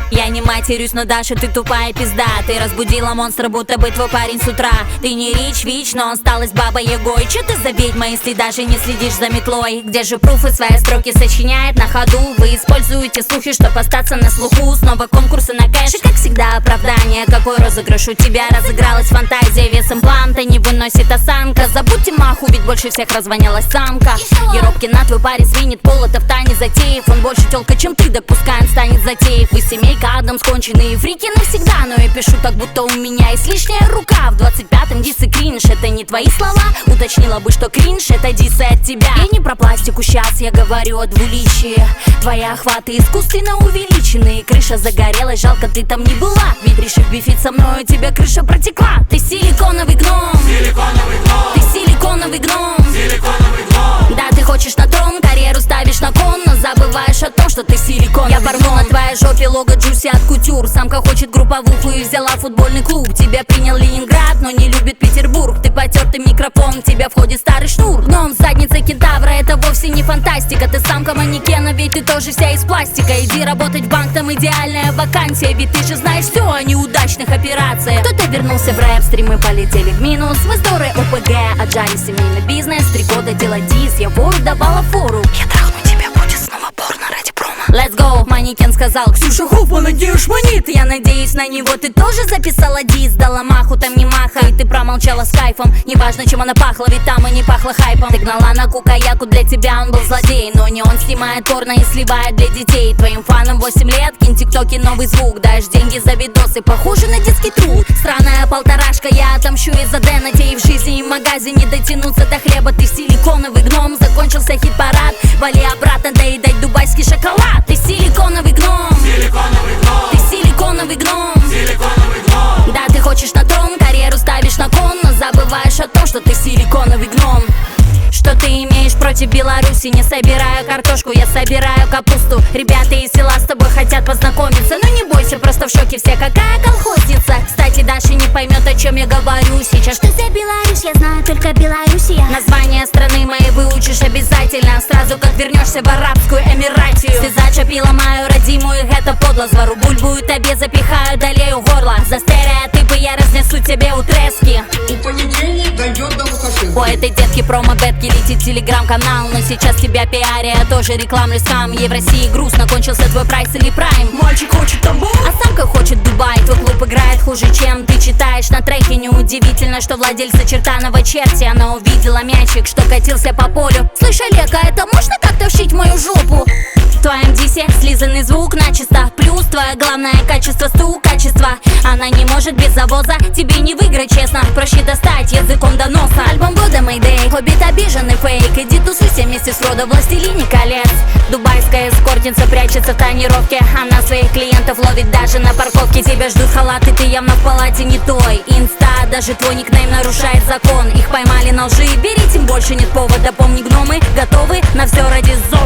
Я не матерюсь, но Даша, ты тупая пизда. Ты разбудила монстра, будто бы твой парень с утра. Ты не Рич Вич, но он стал из Баба Ягой. Че ты за ведьма, если даже не следишь за метлой? Где же пруфы, свои строки сочиняет на ходу? Вы используете слухи, чтобы остаться на слуху. Снова конкурсы на кэш и, как всегда, оправдание. Какой розыгрыш у тебя? Разыгралась фантазия весом планта, не выносит осанка. Забудьте маху, ведь больше всех развонялась самка. Еропкина, твой парень свинит полото в тайне затеев. Он больше тёлка, чем ты, да пускай он станет затеев. Вы семейка Адамс, конченые фрики навсегда. Но я пишу так, будто у меня есть лишняя рука. В 25-м дис и кринж, это не твои слова. Уточнила бы, что кринж, это дисы от тебя. Я не про пластику сейчас, я говорю о двуличии. Твои охваты искусственно увеличены. Крыша загорелась, жалко ты там не была. Ведь решив бифить со мной, у тебя крыша протекла. Ты силиконовый гном, Силиконовый гном, ты силиконовый гном. силиконовый гном. Да, ты хочешь на трон, карьеру ставишь на кон, но забываешь о том, что ты силиконовый. Я порву на твоей жопе лого Джуси от кутюр. Самка хочет групповуху и взяла футбольный клуб. Тебя принял Ленинград, но не любит Петербург. Ты потертый микрофон, в тебя входит старый шнур. Гном с задницей кентавра, это вовсе не фантастика. Ты самка манекена, ведь ты тоже вся из пластика. Иди работать в банк, там идеальная вакансия. Ведь ты же знаешь все о неудачных операциях. Кто-то вернулся в рэп, стримы полетели в минус. Мы здоровые ОПГ, отжали семейный бизнес. 3 года делать дис, я вору давала фору. Я трахну тебя, будет снова порно ради промо. Let's go, манекен сказал: Ксюша Хоффман, надеешь монит? Я надеюсь, на него ты тоже записала дис. Дала маху, там не маха, и ты промолчала с кайфом. Неважно, чем она пахла, ведь там и не пахло хайпом. Ты гнала на кукаяку, для тебя он был злодей. Но не он снимает порно и сливает для детей. Твоим фанам 8 лет, кинь тиктоке новый звук. Даешь деньги за видосы, похоже на детский труд. Странная полторашка, я отомщу из-за Дэна. Тебе и в жизни, и в магазине дотянуться до хлеба. Ты силиконовый гном, закончился хит-парад. Вали обратно, доедать дубайский шоколад. Ты силиконовый гном, Силиконовый гном, ты силиконовый гном. силиконовый гном. Да, ты хочешь на трон, карьеру ставишь на кон, но забываешь о том, что ты силиконовый гном. Что ты имеешь против Беларуси? Не собираю картошку, я собираю капусту. Ребята из села с тобой хотят познакомиться. Но не бойся, просто в шоке все, какая колхозница. Кстати, Даша не поймет, о чем я говорю сейчас. Что за Беларусь? Я знаю только Белоруссия. Название страны моей выучишь обязательно. Сразу как вернешься в Арабскую Эмиратию. Ты зачепила мою родимую, это подло. Звору бульбу и тебе запихаю, долею горло. За стереотипы я разнесу тебе у трески. И понедельник дойдет до Лукашенко. У этой детки промо-бетки летит телеграм-канал. Но сейчас тебя пиаря, я тоже рекламлю сам. Евросии грустно, кончился твой прайс или прайм. Мальчик хочет Тамбов, А самка хочет Дубай. Твой клуб играет хуже, чем ты читаешь на треке. Неудивительно, что владельца чертаного черти. Она увидела мячик, что катился по полю. Слышь, Олега, это можно как-то вшить в мою жопу? В твоем дисе слизанный звук начисто. Плюс твое главное качество стукачество. Она не может без завоза, тебе не выиграть, честно. Проще достать языком до носа. Альбом года Mayday, Хоббит обиженный фейк. Иди тусуйся вместе с Фродо, Властелине колец. Дубайская эскортница прячется в тонировке. Она своих клиентов ловит даже на парковке. Тебя ждут халаты, ты явно в палате не той. Инста, даже твой никнейм нарушает закон. Их поймали на лжи, бери, тем больше нет повода. Помни, гномы готовы на все ради зон.